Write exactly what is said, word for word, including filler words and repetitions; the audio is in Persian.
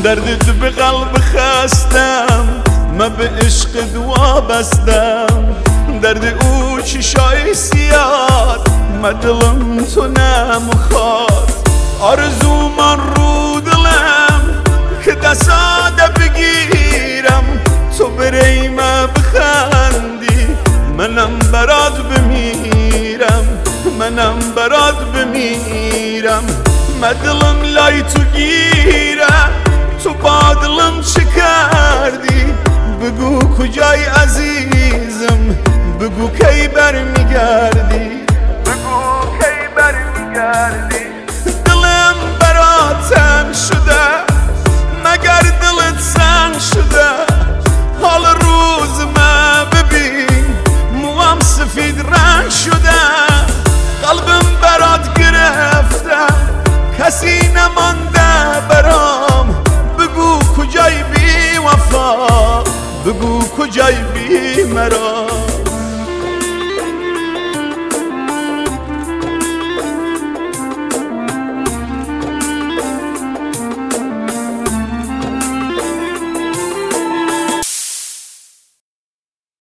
درد تو به قلب خستم، من به عشق دعا بستم. درد او چشای سیاد، من دلم تو نمیخواد. آرزو من رو دلم که دستاده بگیرم، تو برای من بخندی منم برات بمیرم، منم برات بمیرم. من دلم لای تو گیره، تو با دلم چه کردی؟ بگو کجای عزیزم، بگو کی برمیگردی، بگو کی برمیگردی. دلم برات تنگ شده، مگر دلت سنگ شده؟ حال روز من ببین، موام سفید رنگ شده. قلبم برات گرفته، کسی نمانده برام. بگو کجای بی وفا، بگو کجای بی مرا.